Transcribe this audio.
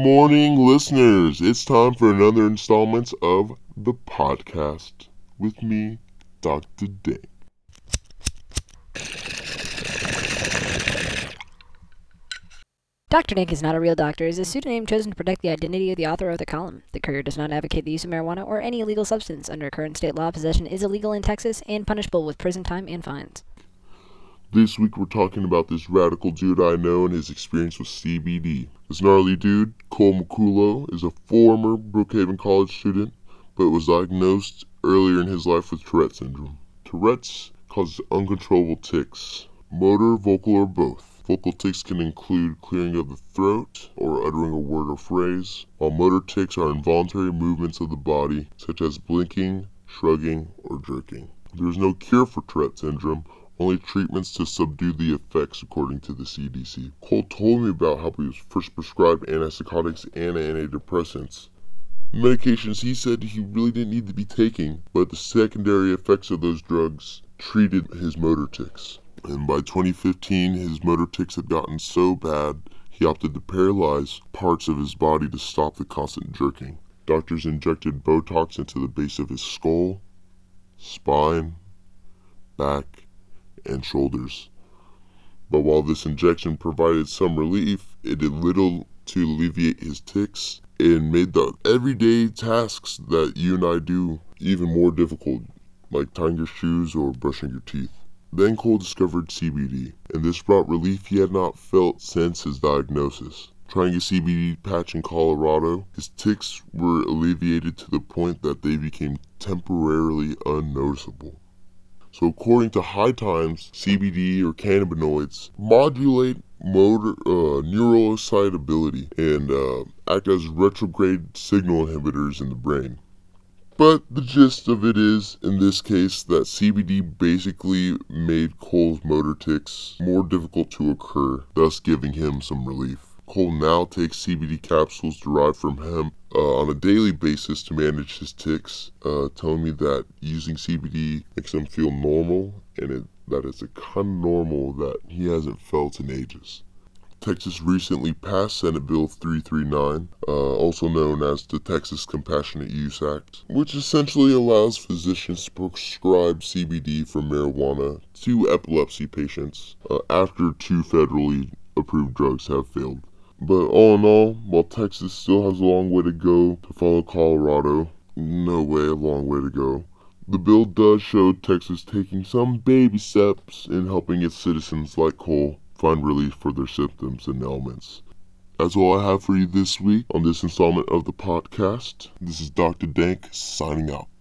morning, listeners. It's time for another installment of the podcast with me, Dr. Dank. Dr. Dank is not a real doctor. It is a pseudonym chosen to protect the identity of the author of the column. The Courier does not advocate the use of marijuana or any illegal substance. Under current state law, possession is illegal in Texas and punishable with prison time and fines. This week we're talking about this radical dude I know and his experience with CBD. This gnarly dude, Cole McCullough, is a former Brookhaven College student, but was diagnosed earlier in his life with Tourette syndrome. Tourette's causes uncontrollable tics, motor, vocal, or both. Vocal tics can include clearing of the throat or uttering a word or phrase, while motor tics are involuntary movements of the body, such as blinking, shrugging, or jerking. There is no cure for Tourette syndrome, only treatments to subdue the effects, according to the CDC. Cole told me about how he was first prescribed antipsychotics and antidepressants, medications he said he really didn't need to be taking, but the secondary effects of those drugs treated his motor tics. And by 2015, his motor tics had gotten so bad, he opted to paralyze parts of his body to stop the constant jerking. Doctors injected Botox into the base of his skull, spine, back, and shoulders. But while this injection provided some relief, it did little to alleviate his tics and made the everyday tasks that you and I do even more difficult, like tying your shoes or brushing your teeth. Then Cole discovered CBD, and this brought relief he had not felt since his diagnosis. Trying a CBD patch in Colorado, his tics were alleviated to the point that they became temporarily unnoticeable. So according to High Times, CBD or cannabinoids modulate neural excitability and act as retrograde signal inhibitors in the brain. But the gist of it is, in this case, that CBD basically made Cole's motor tics more difficult to occur, thus giving him some relief. Cole now takes CBD capsules derived from hemp on a daily basis to manage his tics, telling me that using CBD makes him feel normal, and that it's a kind of normal that he hasn't felt in ages. Texas recently passed Senate Bill 339, also known as the Texas Compassionate Use Act, which essentially allows physicians to prescribe CBD for marijuana to epilepsy patients after 2 federally approved drugs have failed. But all in all, while Texas still has a long way to go to follow Colorado, a long way to go, the bill does show Texas taking some baby steps in helping its citizens like Cole find relief for their symptoms and ailments. That's all I have for you this week on this installment of the podcast. This is Dr. Dank signing out.